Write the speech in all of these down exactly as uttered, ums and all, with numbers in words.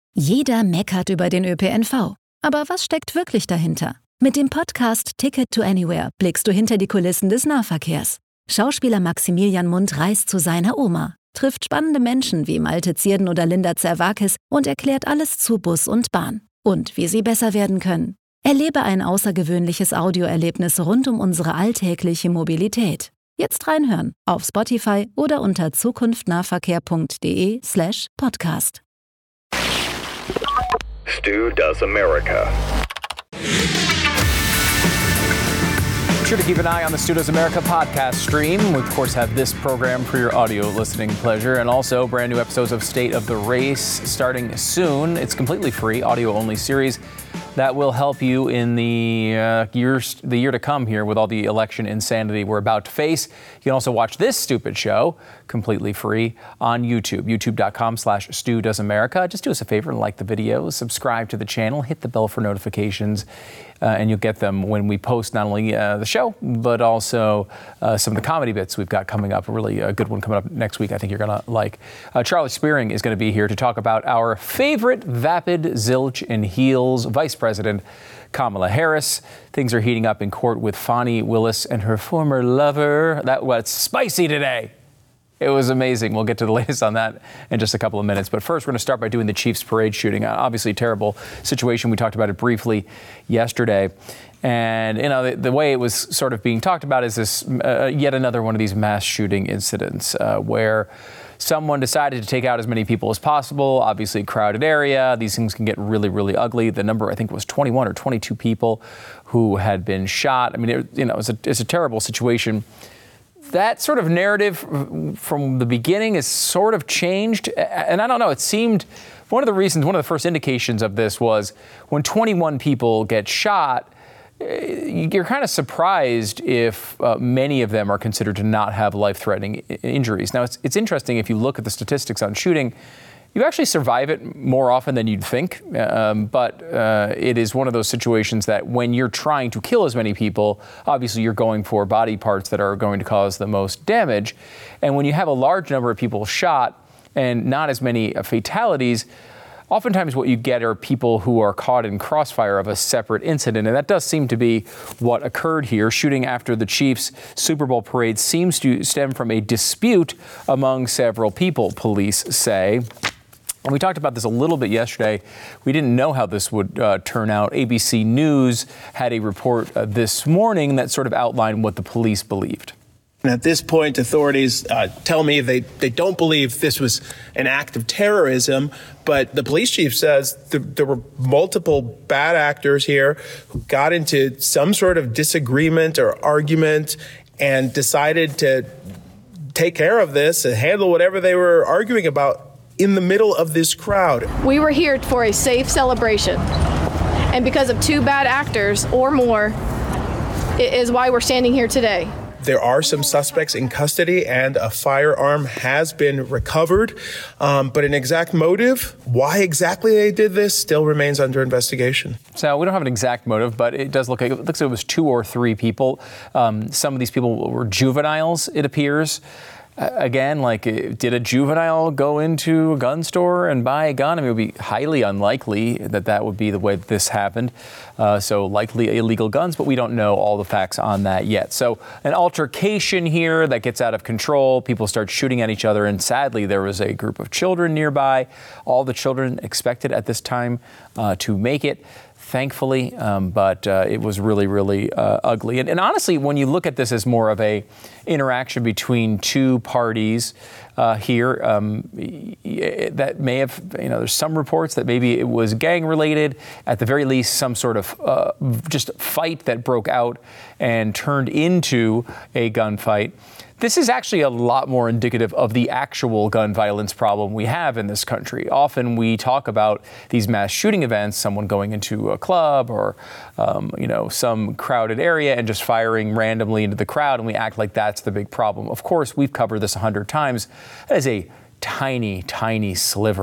Jeder meckert über den Ö P N V. Aber was steckt wirklich dahinter? Mit dem Podcast Ticket to Anywhere blickst du hinter die Kulissen des Nahverkehrs. Schauspieler Maximilian Mundt reist zu seiner Oma, trifft spannende Menschen wie Malte Zierden oder Linda Zerwakis und erklärt alles zu Bus und Bahn. Und wie sie besser werden können. Erlebe ein außergewöhnliches Audioerlebnis rund um unsere alltägliche Mobilität. Jetzt reinhören auf Spotify oder unter zukunftnahverkehr.de slash podcast. Stu Does America. Be sure to keep an eye on the Stu Does America podcast stream. We, of course, have this program for your audio listening pleasure, and also brand new episodes of State of the Race starting soon. It's completely free, audio-only series that will help you in the uh, years, the year to come here with all the election insanity we're about to face. You can also watch this stupid show completely free on YouTube, youtube.com slash Stu Does America. Just do us a favor and like the video, subscribe to the channel, hit the bell for notifications, uh, and you'll get them when we post not only uh, the show, but also uh, some of the comedy bits we've got coming up. A really uh, good one coming up next week I think you're going to like. Uh, Charlie Spearing is going to be here to talk about our favorite vapid, zilch, and heels Vice President Kamala Harris. Things are heating up in court with Fani Willis and her former lover. That was spicy today. It was amazing. We'll get to the latest on that in just a couple of minutes. But first, we're going to start by doing the Chiefs parade shooting. Obviously, a terrible situation. We talked about it briefly yesterday. And, you know, the, the way it was sort of being talked about is this uh, yet another one of these mass shooting incidents uh, where someone decided to take out as many people as possible. Obviously, a crowded area. These things can get really, really ugly. The number, I think, was twenty-one or twenty-two people who had been shot. I mean, it, you know, it's a, it's a terrible situation. That sort of narrative from the beginning has sort of changed. And I don't know, it seemed one of the reasons, one of the first indications of this was when twenty-one people get shot, you're kind of surprised if uh, many of them are considered to not have life-threatening I- injuries. Now, it's, it's interesting if you look at the statistics on shooting, you actually survive it more often than you'd think. Um, but uh, it is one of those situations that when you're trying to kill as many people, obviously you're going for body parts that are going to cause the most damage. And when you have a large number of people shot and not as many uh, fatalities, oftentimes what you get are people who are caught in crossfire of a separate incident, and that does seem to be what occurred here. Shooting after the Chiefs' Super Bowl parade seems to stem from a dispute among several people, police say. And we talked about this a little bit yesterday. We didn't know how this would uh, turn out. A B C News had a report uh, this morning that sort of outlined what the police believed. And at this point, authorities uh, tell me they, they don't believe this was an act of terrorism, but the police chief says th- there were multiple bad actors here who got into some sort of disagreement or argument and decided to take care of this and handle whatever they were arguing about in the middle of this crowd. We were here for a safe celebration, and because of two bad actors or more, it is why we're standing here today. There are some suspects in custody and a firearm has been recovered, um, but an exact motive, why exactly they did this, still remains under investigation. So we don't have an exact motive, but it does look like it looks like it was two or three people. Um, some of these people were juveniles, it appears. Uh, again, like, did a juvenile go into a gun store and buy a gun? I mean, it would be highly unlikely that that would be the way that this happened. Uh, so likely illegal guns, but we don't know all the facts on that yet. So an altercation here that gets out of control. People start shooting at each other. And sadly, there was a group of children nearby. All the children expected at this time uh, to make it, thankfully, um, but uh, it was really, really uh, ugly. And, and honestly, when you look at this as more of a interaction between two parties uh, here, um, that may have, you know, there's some reports that maybe it was gang related, at the very least, some sort of uh, just fight that broke out and turned into a gunfight. This is actually a lot more indicative of the actual gun violence problem we have in this country. Often we talk about these mass shooting events, someone going into a club or, um, you know, some crowded area and just firing randomly into the crowd, and we act like that's the big problem. Of course, we've covered this a hundred times. That is a tiny, tiny sliver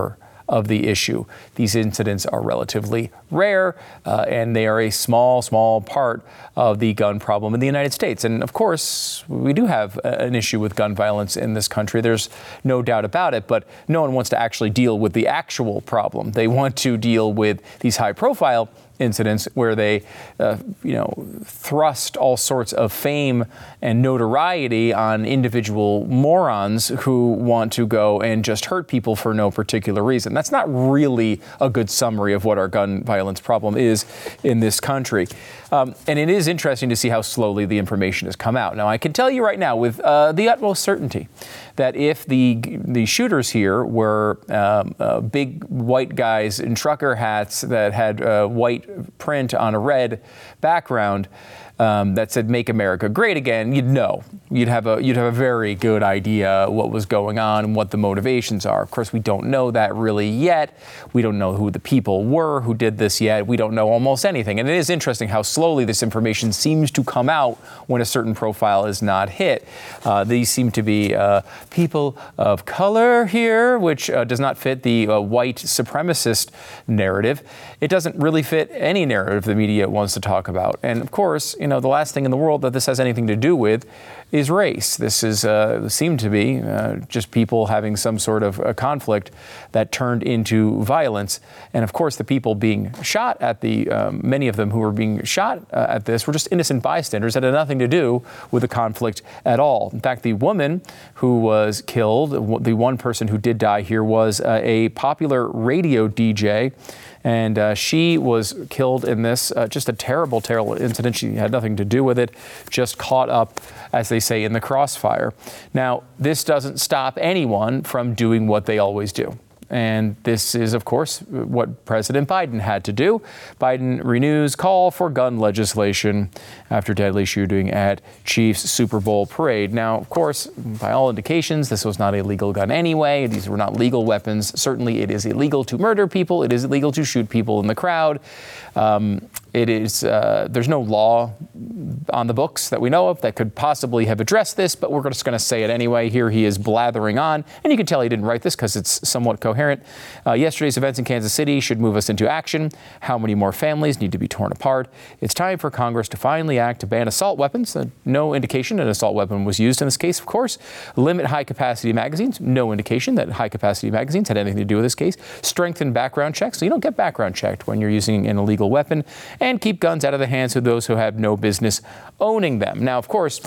of the issue. These incidents are relatively rare, uh, and they are a small, small part of the gun problem in the United States. And of course, we do have an issue with gun violence in this country. There's no doubt about it, but no one wants to actually deal with the actual problem. They want to deal with these high-profile incidents where they, uh, you know, thrust all sorts of fame and notoriety on individual morons who want to go and just hurt people for no particular reason. That's not really a good summary of what our gun violence problem is in this country. Um, and it is interesting to see how slowly the information has come out. Now, I can tell you right now with uh, the utmost certainty that if the the shooters here were um, uh, big white guys in trucker hats that had uh, white print on a red background um, that said "Make America Great Again," you'd know. You'd have a you'd have a very good idea what was going on and what the motivations are. Of course, we don't know that really yet. We don't know who the people were who did this yet. We don't know almost anything. And it is interesting how slowly this information seems to come out when a certain profile is not hit. Uh, these seem to be uh, people of color here, which uh, does not fit the uh, white supremacist narrative. It doesn't really fit any narrative the media wants to talk about. And of course, you know, the last thing in the world that this has anything to do with is race. This is uh, seemed to be uh, just people having some sort of a conflict that turned into violence. And of course, the people being shot at the, um, many of them who were being shot uh, at this were just innocent bystanders that had nothing to do with the conflict at all. In fact, the woman who was killed, the one person who did die here, was uh, a popular radio D J. And uh, she was killed in this, uh, just a terrible, terrible incident. She had nothing to do with it, just caught up, as they say, in the crossfire. Now, this doesn't stop anyone from doing what they always do. And this is, of course, what President Biden had to do. Biden renews call for gun legislation after deadly shooting at Chiefs Super Bowl parade. Now, of course, by all indications, this was not a legal gun anyway. These were not legal weapons. Certainly, it is illegal to murder people. It is illegal to shoot people in the crowd. Um, it is, uh, there's no law on the books that we know of that could possibly have addressed this, but we're just going to say it anyway. Here he is blathering on, and you can tell he didn't write this because it's somewhat coherent. Uh, yesterday's events in Kansas City should move us into action. How many more families need to be torn apart? It's time for Congress to finally act to ban assault weapons. Uh, no indication an assault weapon was used in this case, of course. Limit high-capacity magazines. No indication that high-capacity magazines had anything to do with this case. Strengthen background checks, so you don't get background checked when you're using an illegal weapon. And keep guns out of the hands of those who have no business owning them. Now, of course,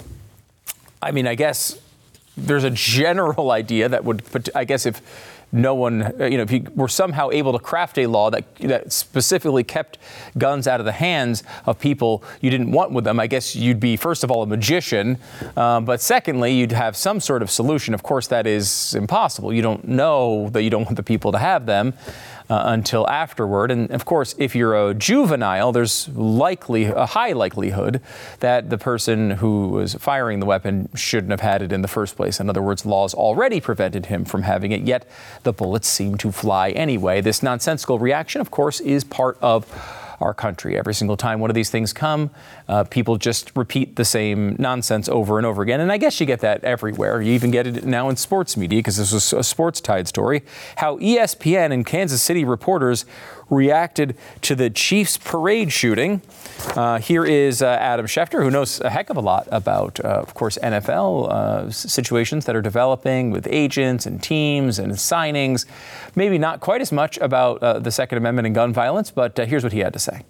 I mean, I guess there's a general idea that would, I guess if no one, you know, if you were somehow able to craft a law that, that specifically kept guns out of the hands of people you didn't want with them, I guess you'd be, first of all, a magician. Um, but secondly, you'd have some sort of solution. Of course, that is impossible. You don't know that you don't want the people to have them uh, until afterward. And of course, if you're a juvenile, there's likely a high likelihood that the person who was firing the weapon shouldn't have had it in the first place. In other words, laws already prevented him from having it, yet the bullets seem to fly anyway. This nonsensical reaction, of course, is part of our country. Every single time one of these things come, uh, people just repeat the same nonsense over and over again. And I guess you get that everywhere. You even get it now in sports media, because this was a Sports Tide story, how E S P N and Kansas City reporters reacted to the Chiefs parade shooting. Uh, here is uh, Adam Schefter, who knows a heck of a lot about, uh, of course, N F L uh, situations that are developing with agents and teams and signings. Maybe not quite as much about uh, the Second Amendment and gun violence, but uh, here's what he had to say.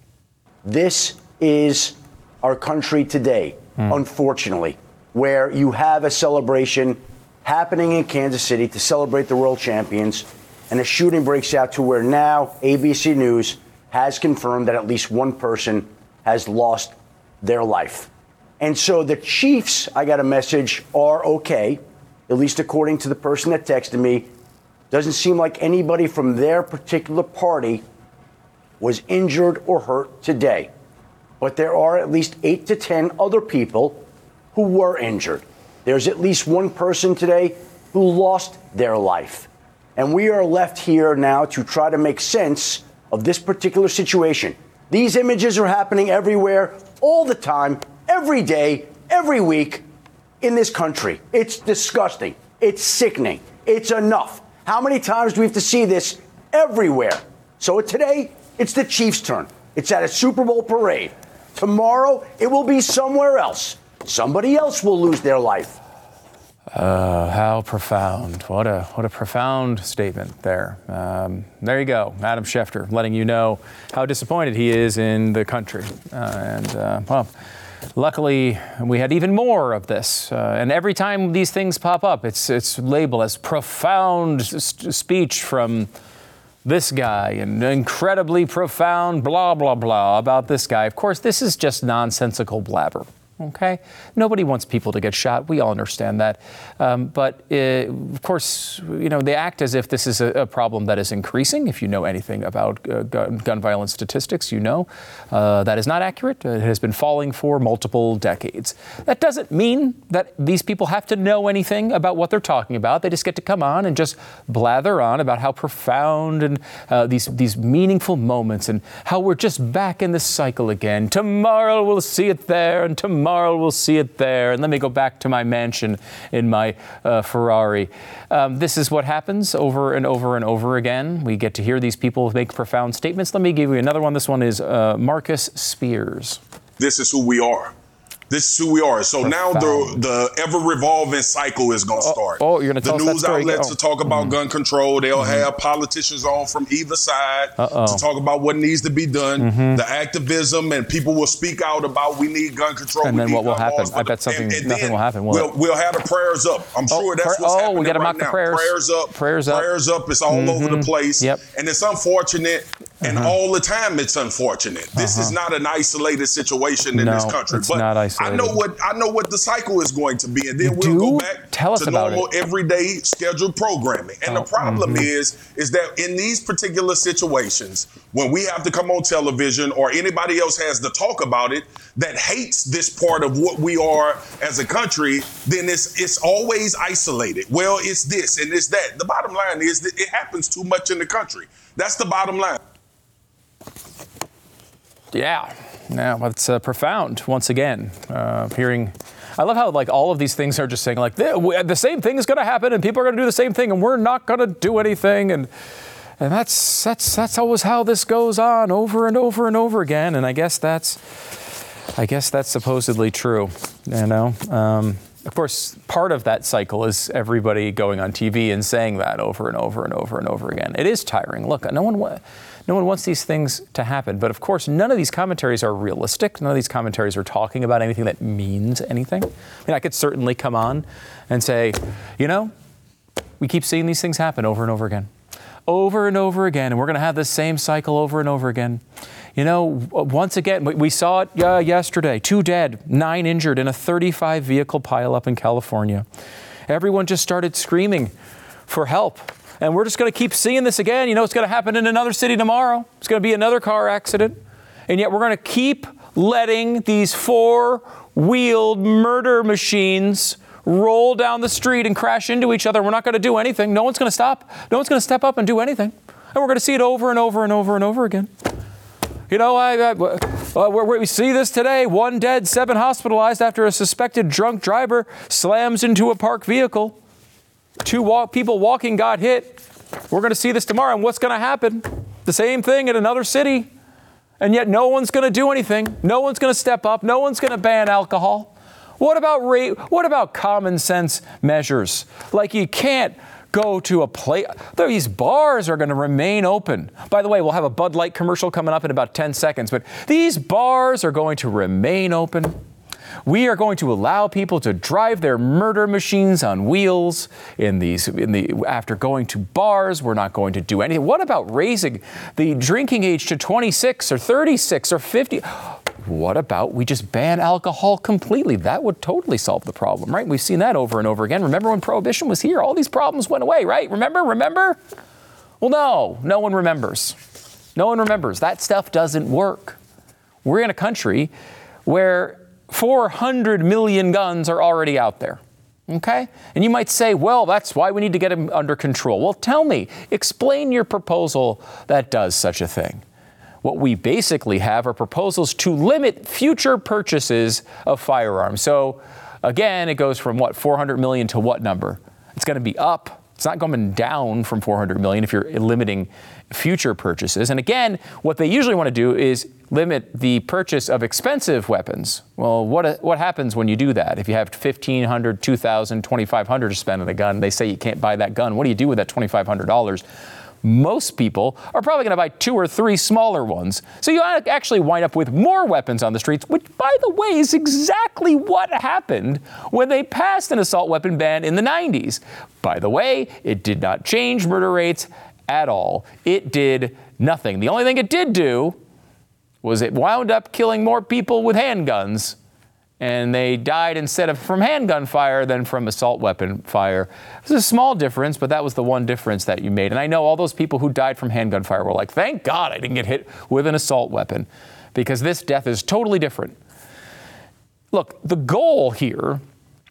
This is our country today, mm. unfortunately, where you have a celebration happening in Kansas City to celebrate the world champions, and a shooting breaks out to where now A B C News has confirmed that at least one person has lost their life. And so the Chiefs, I got a message, are okay, at least according to the person that texted me. Doesn't seem like anybody from their particular party was injured or hurt today. But there are at least eight to ten other people who were injured. There's at least one person today who lost their life. And we are left here now to try to make sense of this particular situation. These images are happening everywhere, all the time, every day, every week in this country. It's disgusting. It's sickening. It's enough. How many times do we have to see this everywhere. So today, it's the Chiefs' turn. It's at a Super Bowl parade. Tomorrow, it will be somewhere else. Somebody else will lose their life. Uh, how profound. What a what a profound statement there. Um, there you go. Adam Schefter letting you know how disappointed he is in the country. Uh, and, uh, well, luckily, we had even more of this. Uh, and every time these things pop up, it's, it's labeled as profound st- speech from this guy and incredibly profound blah, blah, blah about this guy. Of course, this is just nonsensical blabber. Okay? Nobody wants people to get shot. We all understand that. Um, but, uh, of course, you know, they act as if this is a, a problem that is increasing. If you know anything about uh, gun, gun violence statistics, you know uh, that is not accurate. It has been falling for multiple decades. That doesn't mean that these people have to know anything about what they're talking about. They just get to come on and just blather on about how profound and uh, these, these meaningful moments and how we're just back in this cycle again. Tomorrow we'll see it there, and tomorrow Tomorrow we'll see it there, and let me go back to my mansion in my uh, Ferrari. Um, this is what happens over and over and over again. We get to hear these people make profound statements. Let me give you another one. This one is uh, Marcus Spears. This is who we are. This is who we are. So profound. Now the the ever-revolving cycle is going to start. Oh, oh, you're going to tell us that story? The news outlets oh. to talk about mm-hmm. gun control. They'll mm-hmm. have politicians on from either side Uh-oh. to talk about what needs to be done. Mm-hmm. The activism, and people will speak out about we need gun control. And we then need what will happen? I bet the, something, and, and nothing will happen. Will we'll, it? we'll have the prayers up. I'm oh, sure that's pra- what's oh, happening we gotta right mock now. The prayers. prayers up. Prayers up. Prayers up. It's all mm-hmm. over the place. Yep. And it's unfortunate. And uh-huh. all the time it's unfortunate. This uh-huh. is not an isolated situation in no, this country. It's but not isolated. I know what I know what the cycle is going to be, and then you we'll do? go back Tell us to about normal it. everyday scheduled programming. And oh, the problem mm-hmm. is, is that in these particular situations, when we have to come on television or anybody else has to talk about it that hates this part of what we are as a country, then it's it's always isolated. Well, it's this and it's that. The bottom line is that it happens too much in the country. That's the bottom line. Yeah, yeah, it's uh, profound once again. Uh, hearing, I love how like all of these things are just saying like the, the same thing is going to happen, and people are going to do the same thing, and we're not going to do anything, and and that's that's that's always how this goes on over and over and over again. And I guess that's, I guess that's supposedly true, you know. Um, Of course, part of that cycle is everybody going on T V and saying that over and over and over and over again. It is tiring. Look, no one, wa- no one wants these things to happen. But of course, none of these commentaries are realistic. None of these commentaries are talking about anything that means anything. I mean, I could certainly come on and say, you know, we keep seeing these things happen over and over again. Over and over again. And we're going to have this same cycle over and over again. You know, once again, we saw it uh, yesterday. Two dead, nine injured in a thirty-five vehicle pileup in California. Everyone just started screaming for help. And we're just going to keep seeing this again. You know, it's going to happen in another city tomorrow. It's going to be another car accident. And yet we're going to keep letting these four-wheeled murder machines roll down the street and crash into each other. We're not going to do anything. No one's going to stop. No one's going to step up and do anything. And we're going to see it over and over and over and over again. You know, I, I, uh, we see this today. One dead, seven hospitalized after a suspected drunk driver slams into a parked vehicle. Two walk, people walking got hit. We're going to see this tomorrow. And what's going to happen? The same thing in another city. And yet no one's going to do anything. No one's going to step up. No one's going to ban alcohol. What about ra- what about common sense measures? Like you can't go to a place. These bars are going to remain open. By the way, we'll have a Bud Light commercial coming up in about ten seconds, but these bars are going to remain open. We are going to allow people to drive their murder machines on wheels in these in the after going to bars. We're not going to do anything. What about raising the drinking age to twenty-six or thirty-six or fifty? What about we just ban alcohol completely? That would totally solve the problem, right? We've seen that over and over again. Remember when Prohibition was here? All these problems went away, right? Remember? Remember? Well, no. No one remembers. No one remembers. That stuff doesn't work. We're in a country where four hundred million guns are already out there. Okay? And you might say, well, that's why we need to get them under control. Well, tell me, explain your proposal that does such a thing. What we basically have are proposals to limit future purchases of firearms. So again, it goes from what, four hundred million to what number? It's going to be up It's not coming down from four hundred million if you're limiting future purchases. And again, what they usually want to do is limit the purchase of expensive weapons. Well, what what happens when you do that? If you have fifteen hundred dollars, two thousand dollars, twenty-five hundred dollars to spend on a gun, they say you can't buy that gun. What do you do with that twenty-five hundred dollars? Most people are probably going to buy two or three smaller ones. So you actually wind up with more weapons on the streets, which, by the way, is exactly what happened when they passed an assault weapon ban in the nineties. By the way, it did not change murder rates at all. It did nothing. The only thing it did do was it wound up killing more people with handguns. And they died instead of from handgun fire than from assault weapon fire. It was a small difference, but that was the one difference that you made. And I know all those people who died from handgun fire were like, thank God I didn't get hit with an assault weapon, because this death is totally different. Look, the goal here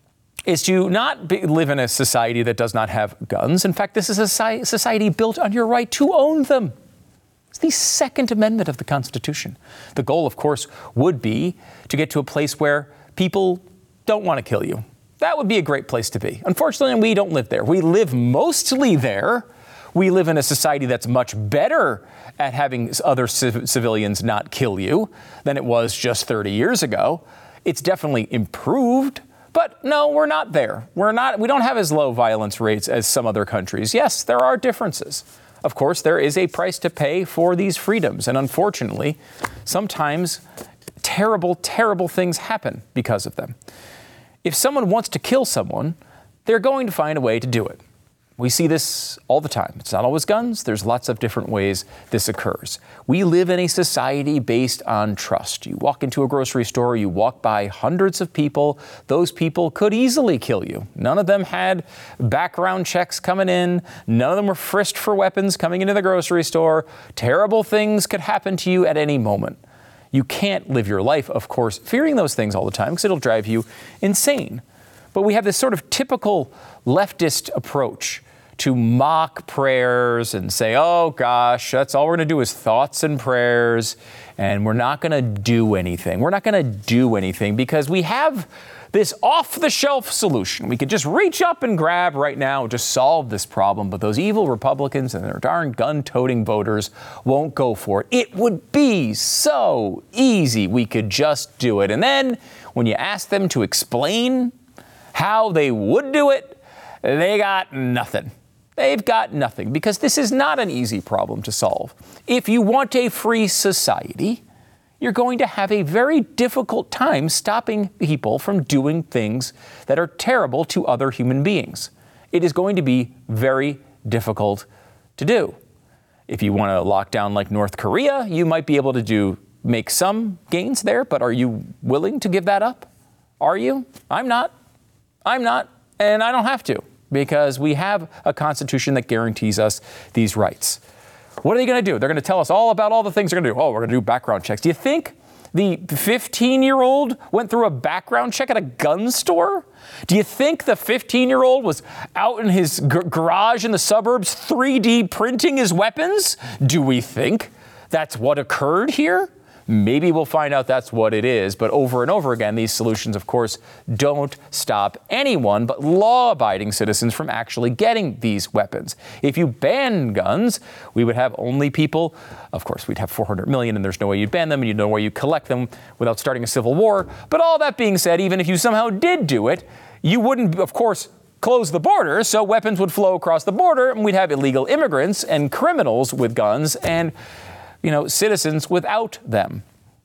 is to not be, live in a society that does not have guns. In fact, this is a society built on your right to own them. It's the Second Amendment of the Constitution. The goal, of course, would be to get to a place where people don't want to kill you. That would be a great place to be. Unfortunately, we don't live there. We live mostly there. We live in a society that's much better at having other civ- civilians not kill you than it was just thirty years ago. It's definitely improved, but no, we're not there. We're not, we don't have as low violence rates as some other countries. Yes, there are differences. Of course, there is a price to pay for these freedoms, and unfortunately, sometimes terrible, terrible things happen because of them. If someone wants to kill someone, they're going to find a way to do it. We see this all the time. It's not always guns. There's lots of different ways this occurs. We live in a society based on trust. You walk into a grocery store, you walk by hundreds of people. Those people could easily kill you. None of them had background checks coming in. None of them were frisked for weapons coming into the grocery store. Terrible things could happen to you at any moment. You can't live your life, of course, fearing those things all the time, because it'll drive you insane. But we have this sort of typical leftist approach to mock prayers and say, oh gosh, that's all we're going to do is thoughts and prayers, and we're not going to do anything. We're not going to do anything because we have this off-the-shelf solution. We could just reach up and grab right now, just solve this problem, but those evil Republicans and their darn gun-toting voters won't go for it. It would be so easy. We could just do it. And then when you ask them to explain how they would do it, they got nothing. They've got nothing, because this is not an easy problem to solve. If you want a free society, you're going to have a very difficult time stopping people from doing things that are terrible to other human beings. It is going to be very difficult to do. If you want to lock down like North Korea, you might be able to do make some gains there, but are you willing to give that up? Are you? I'm not. I'm not, and I don't have to, because we have a constitution that guarantees us these rights. What are they going to do? They're going to tell us all about all the things they're going to do. Oh, we're going to do background checks. Do you think the fifteen-year-old went through a background check at a gun store? Do you think the fifteen-year-old was out in his g- garage in the suburbs three D printing his weapons? Do we think that's what occurred here? Maybe we'll find out that's what it is. But over and over again, these solutions, of course, don't stop anyone but law-abiding citizens from actually getting these weapons. If you ban guns, we would have only people, of course, we'd have four hundred million, and there's no way you'd ban them, and you'd know where you collect them without starting a civil war. But all that being said, even if you somehow did do it, you wouldn't, of course, close the border, so weapons would flow across the border, and we'd have illegal immigrants and criminals with guns and, you know, citizens without them.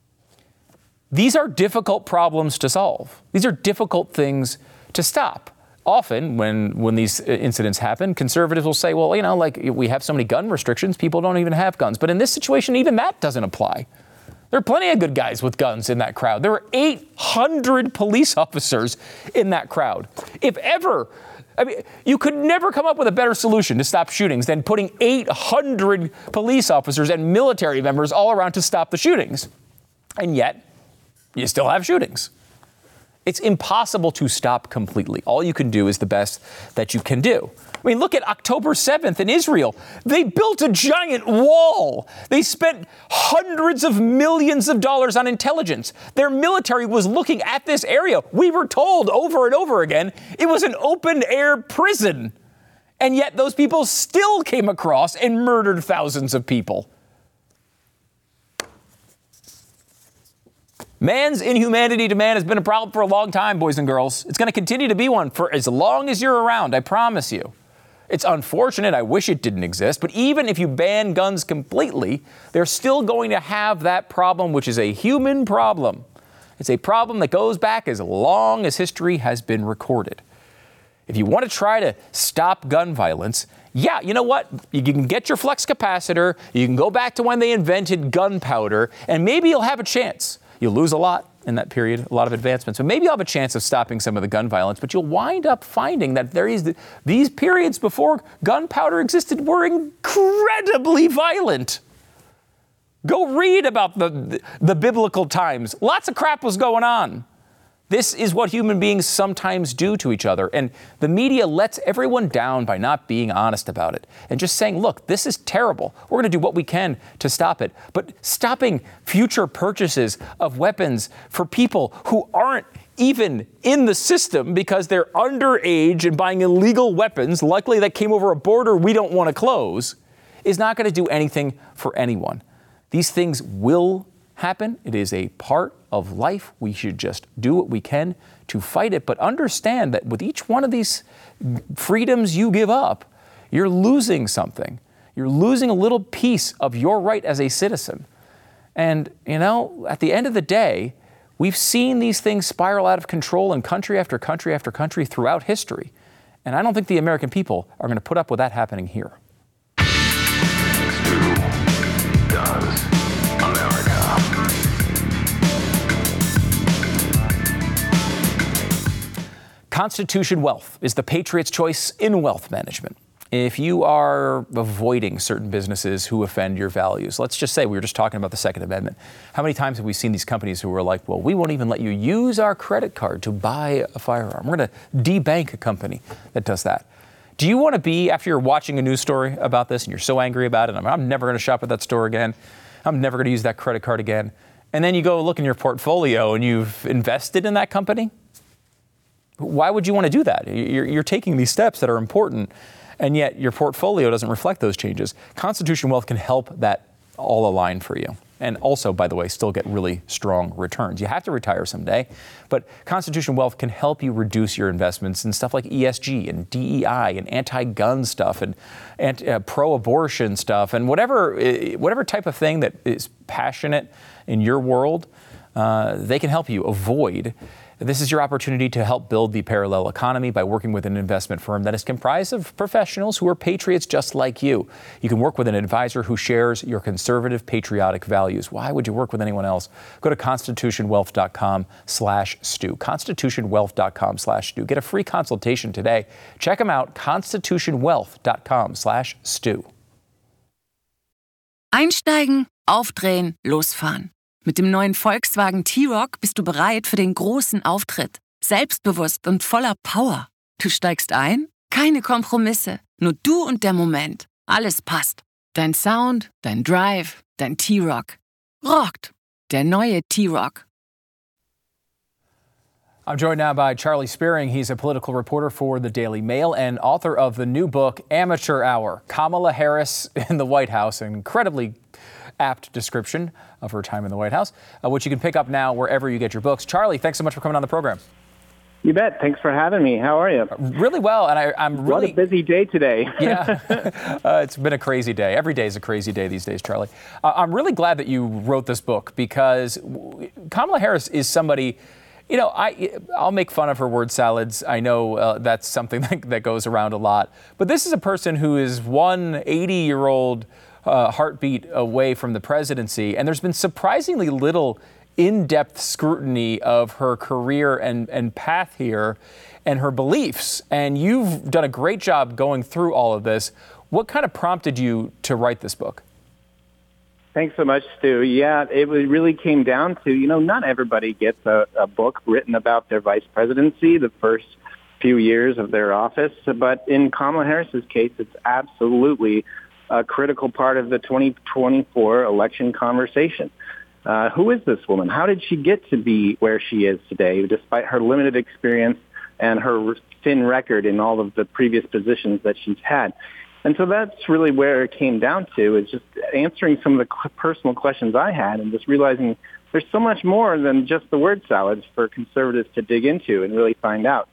These are difficult problems to solve. These are difficult things to stop. Often, when, when these incidents happen, conservatives will say, well, you know, like we have so many gun restrictions, people don't even have guns. But in this situation, even that doesn't apply. There are plenty of good guys with guns in that crowd. There were eight hundred police officers in that crowd. If ever, I mean, you could never come up with a better solution to stop shootings than putting eight hundred police officers and military members all around to stop the shootings. And yet, you still have shootings. It's impossible to stop completely. All you can do is the best that you can do. I mean, look at October seventh in Israel. They built a giant wall. They spent hundreds of millions of dollars on intelligence. Their military was looking at this area. We were told over and over again it was an open-air prison. And yet those people still came across and murdered thousands of people. Man's inhumanity to man has been a problem for a long time, boys and girls. It's going to continue to be one for as long as you're around, I promise you. It's unfortunate. I wish it didn't exist. But even if you ban guns completely, they're still going to have that problem, which is a human problem. It's a problem that goes back as long as history has been recorded. If you want to try to stop gun violence, yeah, you know what? You can get your flux capacitor. You can go back to when they invented gunpowder, and maybe you'll have a chance. You'll lose a lot in that period, a lot of advancements. So maybe you'll have a chance of stopping some of the gun violence, but you'll wind up finding that there is the, these periods before gunpowder existed were incredibly violent. Go read about the, the, the biblical times. Lots of crap was going on. This is what human beings sometimes do to each other. And the media lets everyone down by not being honest about it and just saying, look, this is terrible. We're going to do what we can to stop it. But stopping future purchases of weapons for people who aren't even in the system because they're underage and buying illegal weapons, likely that came over a border we don't want to close, is not going to do anything for anyone. These things will happen. It is a part of life. We should just do what we can to fight it. But understand that with each one of these freedoms you give up, you're losing something. You're losing a little piece of your right as a citizen. And, you know, at the end of the day, we've seen these things spiral out of control in country after country after country throughout history. And I don't think the American people are going to put up with that happening here. Stu does America. Constitution Wealth is the Patriots' choice in wealth management. If you are avoiding certain businesses who offend your values, let's just say we were just talking about the Second Amendment. How many times have we seen these companies who were like, well, we won't even let you use our credit card to buy a firearm. We're going to debank a company that does that. Do you want to be, after you're watching a news story about this and you're so angry about it, I'm, I'm never going to shop at that store again. I'm never going to use that credit card again. And then you go look in your portfolio and you've invested in that company? Why would you want to do that? You're, you're taking these steps that are important, and yet your portfolio doesn't reflect those changes. Constitution Wealth can help that all align for you. And also, by the way, still get really strong returns. You have to retire someday, but Constitution Wealth can help you reduce your investments in stuff like E S G and D E I and anti-gun stuff and, and uh, pro-abortion stuff and whatever, whatever type of thing that is passionate in your world, uh, they can help you avoid. This is your opportunity to help build the parallel economy by working with an investment firm that is comprised of professionals who are patriots just like you. You can work with an advisor who shares your conservative, patriotic values. Why would you work with anyone else? Go to constitutionwealth.com slash Stu. constitutionwealth.com slash Stu. Get a free consultation today. Check them out, constitutionwealth.com slash Stu. Einsteigen, aufdrehen, losfahren. Mit dem neuen Volkswagen T-Roc bist du bereit für den großen Auftritt. Selbstbewusst und voller Power. Du steigst ein? Keine Kompromisse. Nur du und der Moment. Alles passt. Dein Sound, dein Drive, dein T-Roc. Rockt. Der neue T-Roc. I'm joined now by Charlie Spiering. He's a political reporter for the Daily Mail and author of the new book, Amateur Hour, Kamala Harris in the White House. An incredibly apt description of her time in the White House, uh, which you can pick up now wherever you get your books. Charlie, thanks so much for coming on the program. You bet. Thanks for having me. How are you? Uh, really well, and I, I'm really... What a busy day today. Yeah, uh, it's been a crazy day. Every day is a crazy day these days, Charlie. Uh, I'm really glad that you wrote this book because Kamala Harris is somebody... You know, I, I'll make fun of her word salads. I know uh, that's something that, that goes around a lot. But this is a person who is one eighty-year-old uh, heartbeat away from the presidency. And there's been surprisingly little in-depth scrutiny of her career and, and path here and her beliefs. And you've done a great job going through all of this. What kind of prompted you to write this book? Thanks so much, Stu. Yeah, it really came down to, you know, not everybody gets a, a book written about their vice presidency the first few years of their office. But in Kamala Harris's case, it's absolutely a critical part of the twenty twenty-four election conversation. Uh, who is this woman? How did she get to be where she is today, despite her limited experience and her thin record in all of the previous positions that she's had. And so that's really where it came down to, is just answering some of the personal questions I had and just realizing there's so much more than just the word salads for conservatives to dig into and really find out.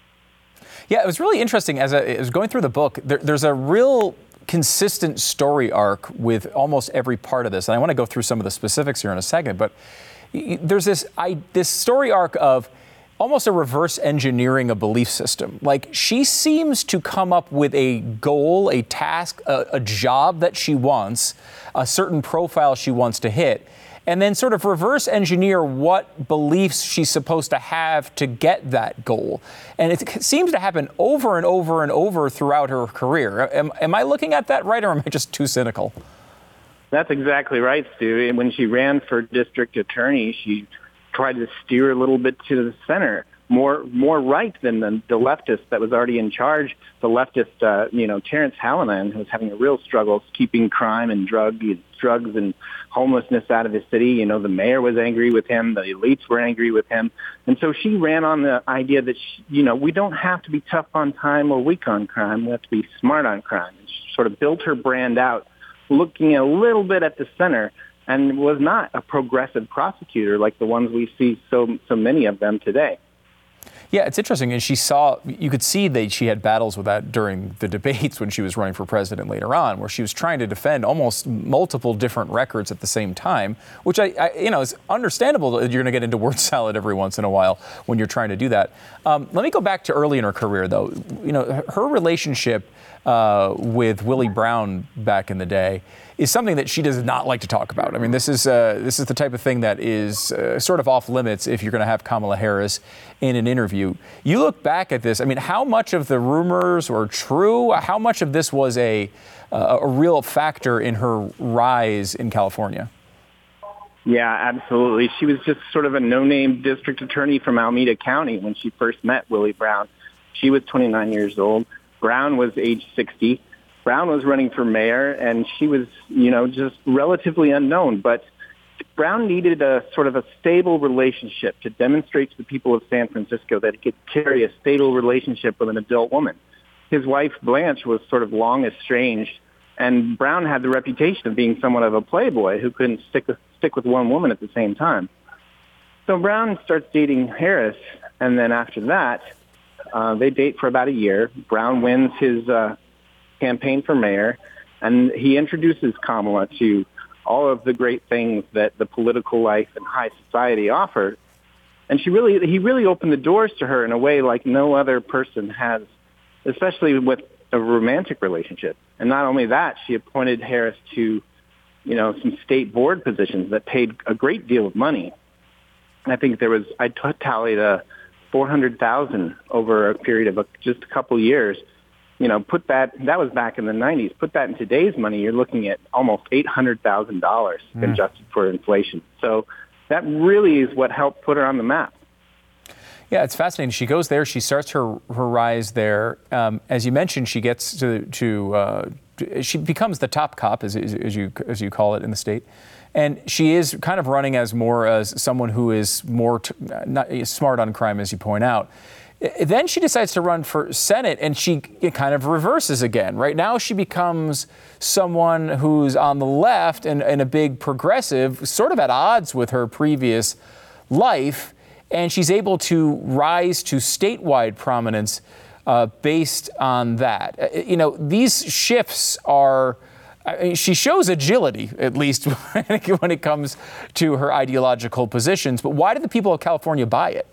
Yeah, it was really interesting. As I was going through the book, there, there's a real consistent story arc with almost every part of this. And I want to go through some of the specifics here in a second. But there's this, I, this story arc of almost a reverse engineering a belief system. Like, she seems to come up with a goal, a task, a, a job that she wants, a certain profile she wants to hit, and then sort of reverse engineer what beliefs she's supposed to have to get that goal. And it seems to happen over and over and over throughout her career. Am, am I looking at that right, or am I just too cynical? That's exactly right, Stu. And when she ran for district attorney, she tried to steer a little bit to the center, more more right than the, the leftist that was already in charge. The leftist, uh, you know, Terrence Hallinan, who was having a real struggle keeping crime and drug, drugs and homelessness out of his city. You know, the mayor was angry with him. The elites were angry with him. And so she ran on the idea that, she, you know, we don't have to be tough on crime or weak on crime. We have to be smart on crime. And she sort of built her brand out, looking a little bit at the center, and was not a progressive prosecutor like the ones we see so so many of them today. Yeah, it's interesting. And she saw, you could see that she had battles with that during the debates when she was running for president later on, where she was trying to defend almost multiple different records at the same time, which I, I you know, is understandable that you're going to get into word salad every once in a while when you're trying to do that. Um, let me go back to early in her career, though. You know, her relationship uh, with Willie Brown back in the day is something that she does not like to talk about. I mean, this is uh, this is the type of thing that is uh, sort of off limits if you're going to have Kamala Harris in an interview. You look back at this, I mean, how much of the rumors were true? How much of this was a, uh, a real factor in her rise in California? Yeah, absolutely. She was just sort of a no-name district attorney from Alameda County when she first met Willie Brown. She was twenty-nine years old. Brown was age sixty. Brown was running for mayor, and she was, you know, just relatively unknown. But Brown needed a sort of a stable relationship to demonstrate to the people of San Francisco that he could carry a stable relationship with an adult woman. His wife, Blanche, was sort of long estranged, and Brown had the reputation of being somewhat of a playboy who couldn't stick with, stick with one woman at the same time. So Brown starts dating Harris, and then after that, uh, they date for about a year. Brown wins his uh, campaign for mayor, and he introduces Kamala to all of the great things that the political life and high society offer. And she really, he really opened the doors to her in a way like no other person has, especially with a romantic relationship. And not only that, she appointed Harris to, you know, some state board positions that paid a great deal of money. And I think there was, I t- tallied a four hundred thousand dollars over a period of a, just a couple years. You know, put that, that was back in the nineties. Put that in today's money, you're looking at almost eight hundred thousand dollars mm. adjusted for inflation. So that really is what helped put her on the map. Yeah, it's fascinating. She goes there. She starts her, her rise there. Um, as you mentioned, she gets to, to uh, she becomes the top cop, as, as you as you call it in the state. And she is kind of running as more as someone who is more t- not smart on crime, as you point out. Then she decides to run for Senate, and she it kind of reverses again. Right now, she becomes someone who's on the left and, and a big progressive, sort of at odds with her previous life, and she's able to rise to statewide prominence uh, based on that. Uh, you know, these shifts are. I mean, she shows agility, at least when it comes to her ideological positions. But why did the people of California buy it?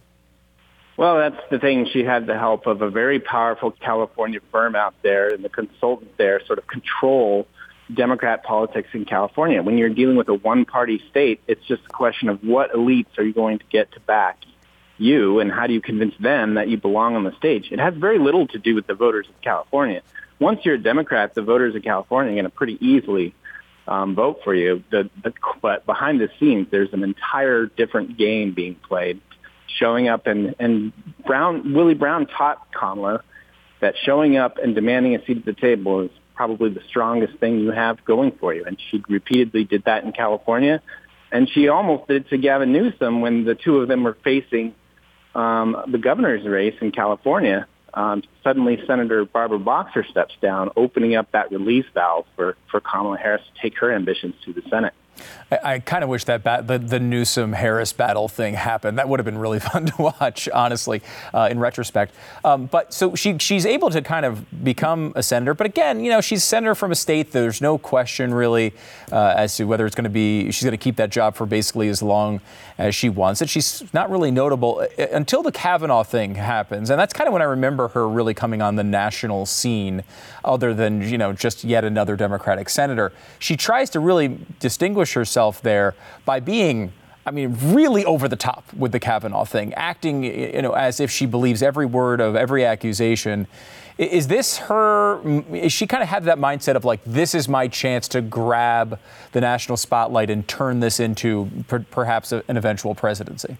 Well, that's the thing. She had the help of a very powerful California firm out there, and the consultants there sort of control Democrat politics in California. When you're dealing with a one-party state, it's just a question of what elites are you going to get to back you, and how do you convince them that you belong on the stage. It has very little to do with the voters of California. Once you're a Democrat, the voters of California are going to pretty easily um, vote for you. The, the, but behind the scenes, there's an entire different game being played. Showing up and, and Brown, Willie Brown taught Kamala that showing up and demanding a seat at the table is probably the strongest thing you have going for you. And she repeatedly did that in California. And she almost did it to Gavin Newsom when the two of them were facing um, the governor's race in California, um, suddenly Senator Barbara Boxer steps down, opening up that release valve for, for Kamala Harris to take her ambitions to the Senate. I, I kind of wish that bat, the, the Newsom-Harris battle thing happened. That would have been really fun to watch, honestly, uh, in retrospect. Um, but so she she's able to kind of become a senator. But again, you know, she's a senator from a state. There's no question really uh, as to whether it's going to be, she's going to keep that job for basically as long as she wants it. She's not really notable until the Kavanaugh thing happens. And that's kind of when I remember her really coming on the national scene, other than, you know, just yet another Democratic senator. She tries to really distinguish herself there by being, I mean, really over the top with the Kavanaugh thing, acting, you know, as if she believes every word of every accusation. Is this her, is she kind of had that mindset of like, this is my chance to grab the national spotlight and turn this into per, perhaps a, an eventual presidency?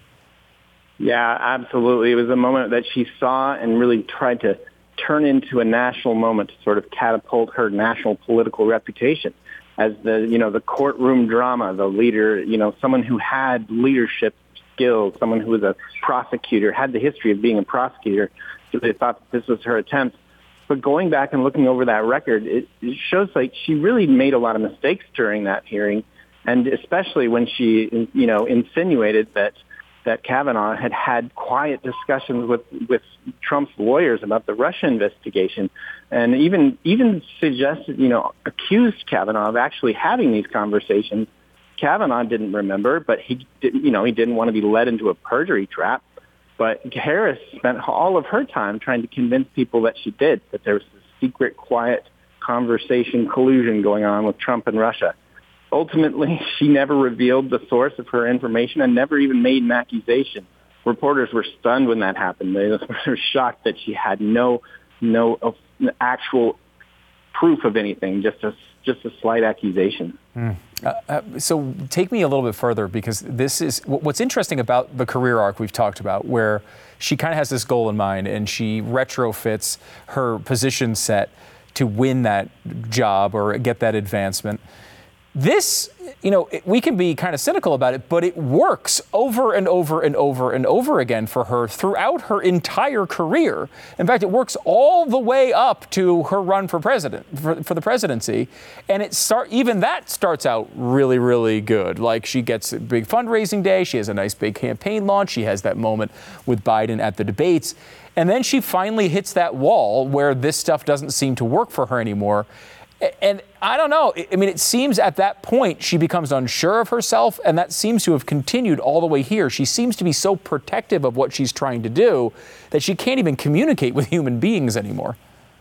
Yeah, absolutely. It was a moment that she saw and really tried to turn into a national moment to sort of catapult her national political reputation as the, you know, the courtroom drama, the leader, you know, someone who had leadership skills, someone who was a prosecutor, had the history of being a prosecutor. So they thought that this was her attempt. But going back and looking over that record, it, it shows like she really made a lot of mistakes during that hearing. And especially when she, you know, insinuated that that Kavanaugh had had quiet discussions with, with Trump's lawyers about the Russia investigation, and even even suggested, you know, accused Kavanaugh of actually having these conversations. Kavanaugh didn't remember, but he didn't, you know, he didn't want to be led into a perjury trap. But Harris spent all of her time trying to convince people that she did, that there was this secret, quiet conversation collusion going on with Trump and Russia. Ultimately, she never revealed the source of her information and never even made an accusation. Reporters were stunned when that happened. They were shocked that she had no no actual proof of anything, just a, just a slight accusation. Mm. Uh, uh, so take me a little bit further, because this is what's interesting about the career arc we've talked about, where she kind of has this goal in mind and she retrofits her position set to win that job or get that advancement. This, you know, we can be kind of cynical about it, but it works over and over and over and over again for her throughout her entire career. In fact, it works all the way up to her run for president, for, for the presidency. And it start, even that starts out really, really good. Like, she gets a big fundraising day. She has a nice big campaign launch. She has that moment with Biden at the debates. And then she finally hits that wall where this stuff doesn't seem to work for her anymore. And I don't know. I mean, it seems at that point she becomes unsure of herself, and that seems to have continued all the way here. She seems to be so protective of what she's trying to do that she can't even communicate with human beings anymore.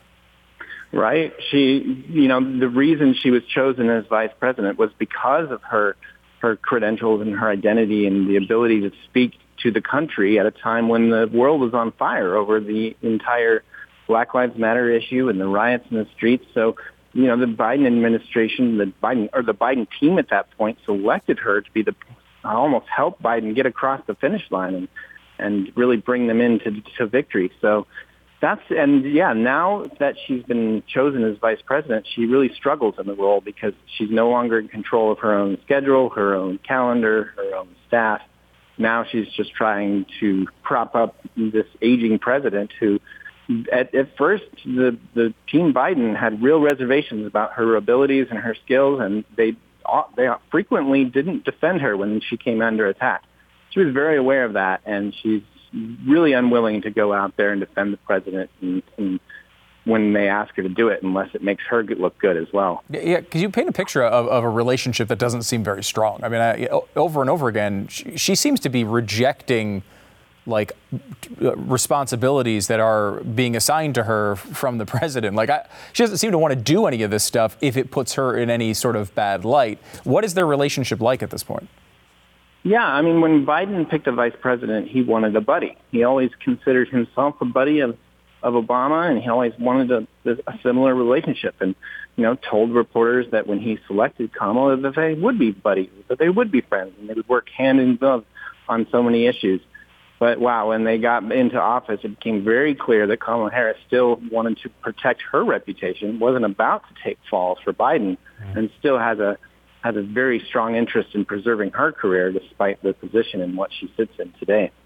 Right. She, you know, the reason she was chosen as vice president was because of her her credentials and her identity and the ability to speak to the country at a time when the world was on fire over the entire Black Lives Matter issue and the riots in the streets. So, you know, the Biden administration, the Biden or the Biden team at that point selected her to be the almost help Biden get across the finish line and and really bring them into to victory. So that's and yeah, now that she's been chosen as vice president, she really struggles in the role because she's no longer in control of her own schedule, her own calendar, her own staff. Now she's just trying to prop up this aging president who. At, at first, the, the team Biden had real reservations about her abilities and her skills, and they they frequently didn't defend her when she came under attack. She was very aware of that, and she's really unwilling to go out there and defend the president and, and when they ask her to do it, unless it makes her look good as well. Yeah, because you paint a picture of, of a relationship that doesn't seem very strong. I mean, I, over and over again, she, she seems to be rejecting like responsibilities that are being assigned to her from the president. Like, I, she doesn't seem to want to do any of this stuff if it puts her in any sort of bad light. What is their relationship like at this point? Yeah, I mean, when Biden picked a vice president, he wanted a buddy. He always considered himself a buddy of, of Obama, and he always wanted a, a similar relationship. And, you know, told reporters that when he selected Kamala, that they would be buddies, that they would be friends, and they would work hand in glove on so many issues. But, wow, when they got into office, it became very clear that Kamala Harris still wanted to protect her reputation, wasn't about to take falls for Biden, mm-hmm. and still has a has a very strong interest in preserving her career despite the position and what she sits in today.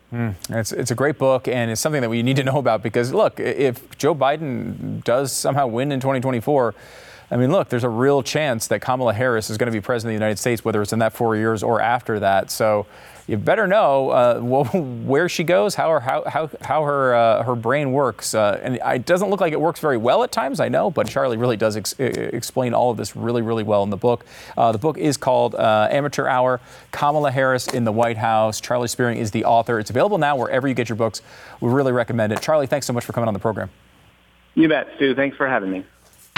Mm, it's, it's a great book, and it's something that we need to know about because, look, if Joe Biden does somehow win in twenty twenty-four, I mean, look, there's a real chance that Kamala Harris is going to be president of the United States, whether it's in that four years or after that. So you better know uh, where she goes, how her how how, how her uh, her brain works, uh, and it doesn't look like it works very well at times. I know, but Charlie really does ex- explain all of this really, really well in the book. Uh, the book is called uh, Amateur Hour: Kamala Harris in the White House. Charlie Spearing is the author. It's available now wherever you get your books. We really recommend it. Charlie, thanks so much for coming on the program. You bet, Stu. Thanks for having me.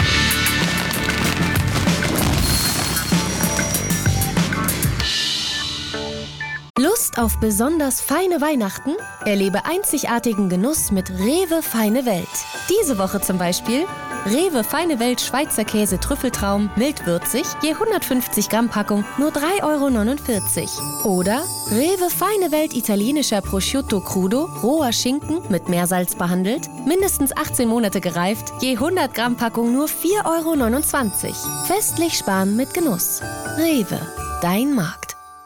Lust auf besonders feine Weihnachten? Erlebe einzigartigen Genuss mit Rewe Feine Welt. Diese Woche zum Beispiel Rewe Feine Welt Schweizer Käse Trüffeltraum mildwürzig, je hundertfünfzig Gramm Packung nur drei Euro neunundvierzig. Oder Rewe Feine Welt italienischer Prosciutto Crudo, roher Schinken mit Meersalz behandelt, mindestens achtzehn Monate gereift, je hundert Gramm Packung nur vier Euro neunundzwanzig. Festlich sparen mit Genuss. Rewe, dein Markt.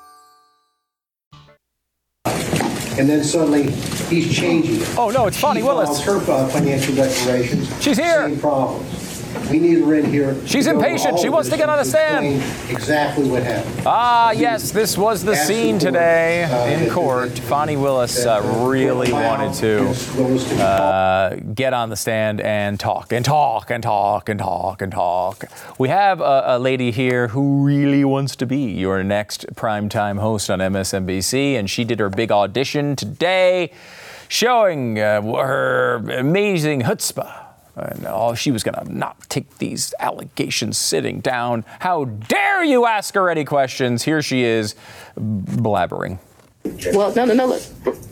And then suddenly he's changing it. Oh no, it's Fani Willis. Her uh, financial declarations. She's here. Same problems. We need her in here. She's impatient. She wants to get on a stand. Exactly what happened. Ah, yes, this was the scene today in court. Fani Willis uh, really wanted to uh, get on the stand and talk and talk and talk and talk and talk. We have a, a lady here who really wants to be your next primetime host on M S N B C, and she did her big audition today, showing uh, her amazing chutzpah. And oh, she was going to not take these allegations sitting down. How dare you ask her any questions? Here she is, blabbering. Well, no, no, no. Look,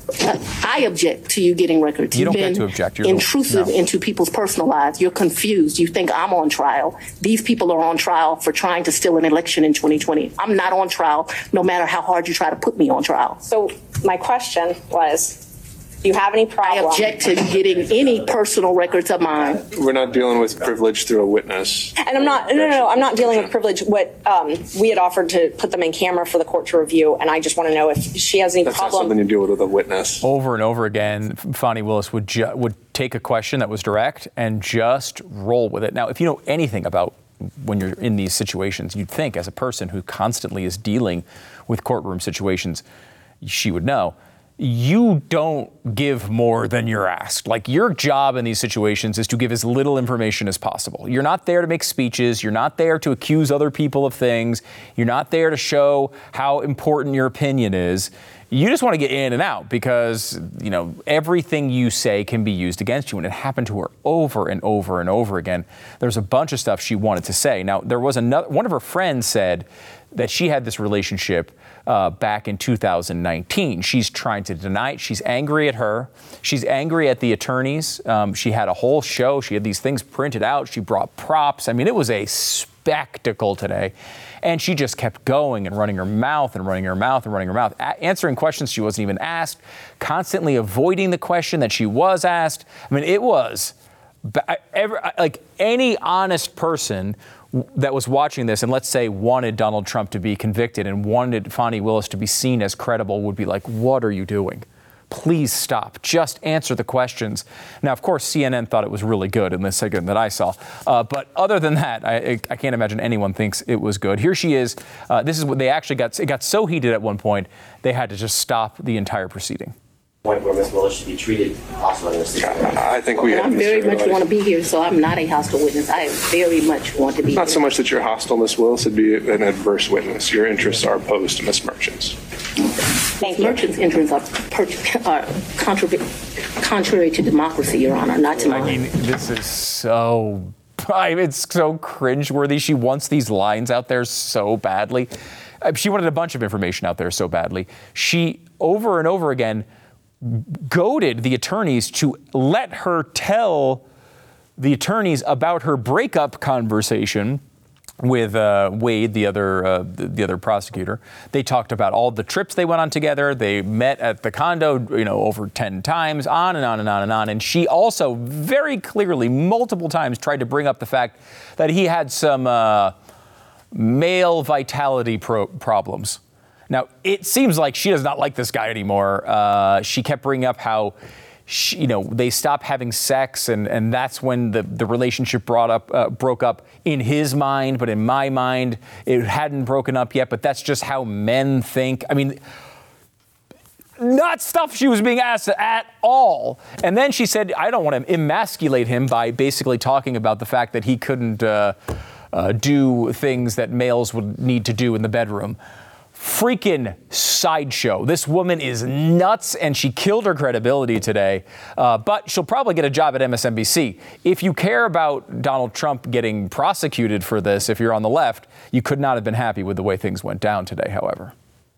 I object to you getting records. You don't You've get been to object. You're intrusive no. into people's personal lives. You're confused. You think I'm on trial. These people are on trial for trying to steal an election in twenty twenty. I'm not on trial, no matter how hard you try to put me on trial. So my question was, do you have any problem? I object to getting any personal records of mine. We're not dealing with privilege through a witness. And I'm not, no, no, no, I'm not dealing with privilege. What um, we had offered to put them in camera for the court to review, and I just want to know if she has any That's problem. That's not something you deal with with a witness. Over and over again, Fani Willis would ju- would take a question that was direct and just roll with it. Now, if you know anything about when you're in these situations, you'd think as a person who constantly is dealing with courtroom situations, she would know. You don't give more than you're asked. Like, your job in these situations is to give as little information as possible. You're not there to make speeches. You're not there to accuse other people of things. You're not there to show how important your opinion is. You just want to get in and out because, you know, everything you say can be used against you. And it happened to her over and over and over again. There's a bunch of stuff she wanted to say. Now, there was another, one of her friends said that she had this relationship Uh, back in two thousand nineteen. She's trying to deny it. She's angry at her. She's angry at the attorneys. Um, she had a whole show. She had these things printed out. She brought props. I mean, it was a spectacle today. And she just kept going and running her mouth and running her mouth and running her mouth, a- answering questions she wasn't even asked, constantly avoiding the question that she was asked. I mean, it was every, like any honest person that was watching this and, let's say, wanted Donald Trump to be convicted and wanted Fani Willis to be seen as credible would be like, what are you doing? Please stop. Just answer the questions. Now, of course, C N N thought it was really good in this segment that I saw. Uh, but other than that, I, I can't imagine anyone thinks it was good. Here she is. Uh, this is what they actually got. It got so heated at one point, they had to just stop the entire proceeding. Point where Miz Willis should be treated also in this situation. I think we well, have. I very much want to be here, so I'm not a hostile witness. I very much want to be Not here. so much that you're hostile, Miz Willis, it'd be an adverse witness. Your interests are opposed to Miz Merchant's. Miz Merchant's interests are, per- are contrary, contrary to democracy, Your Honor, not to mine. I mean, this is so, it's so cringeworthy. She wants these lines out there so badly. She wanted a bunch of information out there so badly. She, over and over again, goaded the attorneys to let her tell the attorneys about her breakup conversation with uh, Wade, the other uh, the, the other prosecutor. They talked about all the trips they went on together. They met at the condo, you know, over ten times, on and on and on and on. And she also very clearly, multiple times, tried to bring up the fact that he had some uh, male vitality pro- problems. Now, it seems like she does not like this guy anymore. Uh, she kept bringing up how, she, you know, they stopped having sex, and, and that's when the, the relationship brought up uh, broke up in his mind, but in my mind, it hadn't broken up yet. But that's just how men think. I mean, not stuff she was being asked at all. And then she said, I don't want to emasculate him by basically talking about the fact that he couldn't uh, uh, do things that males would need to do in the bedroom. Freaking sideshow. This woman is nuts, and she killed her credibility today. Uh, but she'll probably get a job at M S N B C. If you care about Donald Trump getting prosecuted for this, if you're on the left, you could not have been happy with the way things went down today, however.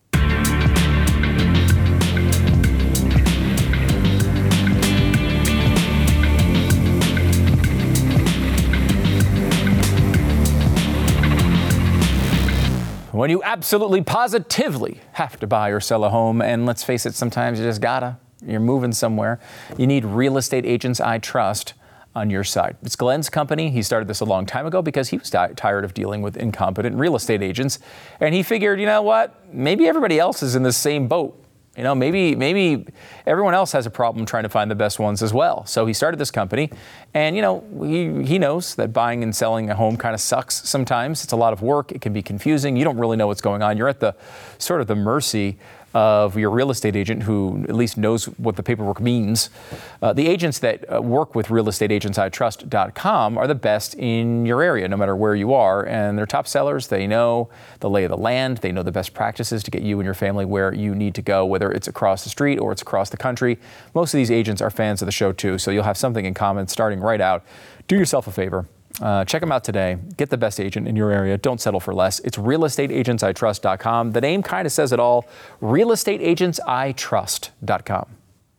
When you absolutely positively have to buy or sell a home, and let's face it, sometimes you just gotta, you're moving somewhere, you need Real Estate Agents I Trust on your side. It's Glenn's company. He started this a long time ago because he was t- tired of dealing with incompetent real estate agents. And he figured, you know what, maybe everybody else is in the same boat. You know, maybe maybe everyone else has a problem trying to find the best ones as well. So he started this company, and, you know, he, he knows that buying and selling a home kind of sucks sometimes. It's a lot of work. It can be confusing. You don't really know what's going on. You're at the sort of the mercy of your real estate agent, who at least knows what the paperwork means. Uh, the agents that uh, work with real estate agents I trust dot com are the best in your area, no matter where you are. And they're top sellers. They know the lay of the land. They know the best practices to get you and your family where you need to go, whether it's across the street or it's across the country. Most of these agents are fans of the show, too, so you'll have something in common starting right out. Do yourself a favor. Uh, check them out today. Get the best agent in your area. Don't settle for less. It's real estate agents I trust dot com. The name kind of says it all. real estate agents I trust dot com.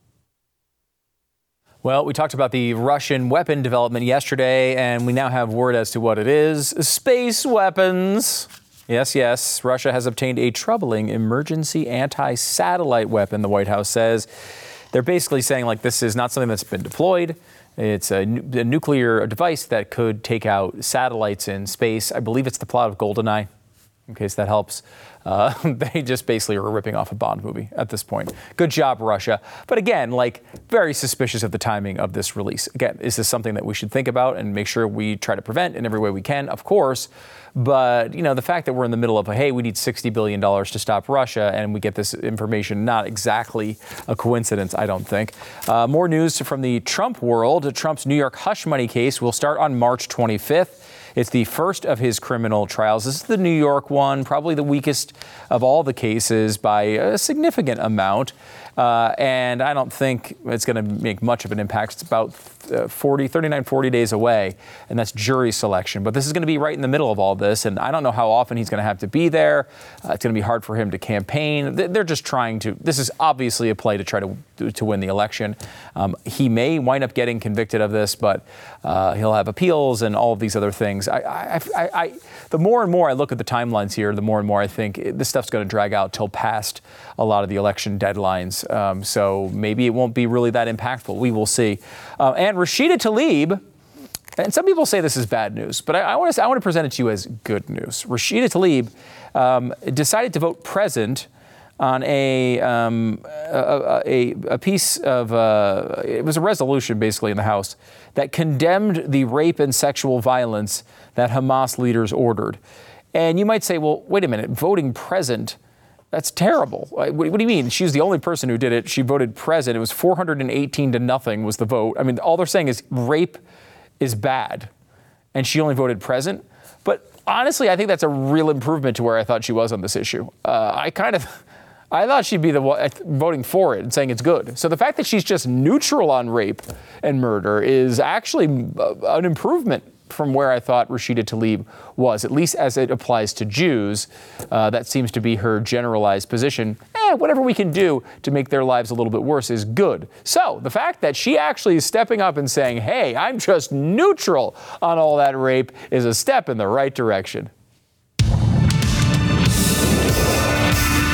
Well, we talked about the Russian weapon development yesterday, and we now have word as to what it is. Space weapons. Yes, yes. Russia has obtained a troubling emergency anti-satellite weapon, the White House says. They're basically saying, like, this is not something that's been deployed. It's a, a nuclear device that could take out satellites in space. I believe it's the plot of GoldenEye, in case that helps. Uh, they just basically are ripping off a Bond movie at this point. Good job, Russia. But again, like, very suspicious of the timing of this release. Again, is this something that we should think about and make sure we try to prevent in every way we can? Of course. But, you know, the fact that we're in the middle of, a, hey, we need sixty billion dollars to stop Russia, and we get this information, not exactly a coincidence, I don't think. Uh, more news from the Trump world. Trump's New York hush money case will start on March twenty-fifth. It's the first of his criminal trials. This is the New York one, probably the weakest of all the cases by a significant amount. Uh, and I don't think it's going to make much of an impact. It's about uh, forty, thirty-nine, forty days away, and that's jury selection. But this is going to be right in the middle of all this, and I don't know how often he's going to have to be there. Uh, it's going to be hard for him to campaign. They're just trying to, this is obviously a play to try to, to win the election. Um, he may wind up getting convicted of this, but uh, he'll have appeals and all of these other things. I, I, I, I, the more and more I look at the timelines here, the more and more I think this stuff's going to drag out till past a lot of the election deadlines. Um, so maybe it won't be really that impactful. We will see. Uh, and Rashida Tlaib, and some people say this is bad news, but I, I want to I want to present it to you as good news. Rashida Tlaib um, decided to vote present on a, um, a, a, a piece of, uh, it was a resolution basically in the House that condemned the rape and sexual violence that Hamas leaders ordered. And you might say, well, wait a minute, voting present, that's terrible. What, what do you mean? She's the only person who did it. She voted present. It was four hundred eighteen to nothing was the vote. I mean, all they're saying is rape is bad, and she only voted present. But honestly, I think that's a real improvement to where I thought she was on this issue. Uh, I kind of, I thought she'd be the one voting for it and saying it's good. So the fact that she's just neutral on rape and murder is actually an improvement from where I thought Rashida Tlaib was, at least as it applies to Jews. Uh, that seems to be her generalized position. Eh, whatever we can do to make their lives a little bit worse is good. So the fact that she actually is stepping up and saying, hey, I'm just neutral on all that rape is a step in the right direction.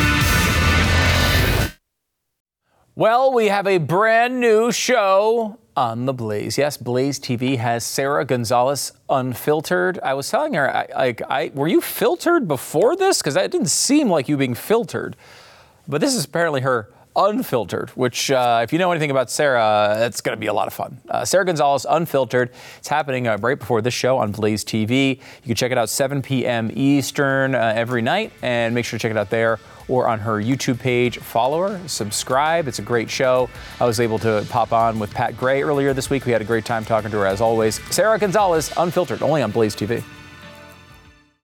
Well, we have a brand new show on the Blaze. Yes, Blaze T V has Sarah Gonzalez Unfiltered. I was telling her, I, like, I were you filtered before this? Because that didn't seem like you being filtered. But this is apparently her Unfiltered, which, uh, if you know anything about Sarah, that's going to be a lot of fun. Uh, Sarah Gonzalez Unfiltered. It's happening uh, right before this show on Blaze T V. You can check it out seven p.m. Eastern uh, every night, and make sure to check it out there or on her YouTube page. Follow her, subscribe. It's a great show. I was able to pop on with Pat Gray earlier this week. We had a great time talking to her, as always. Sarah Gonzalez Unfiltered, only on Blaze T V.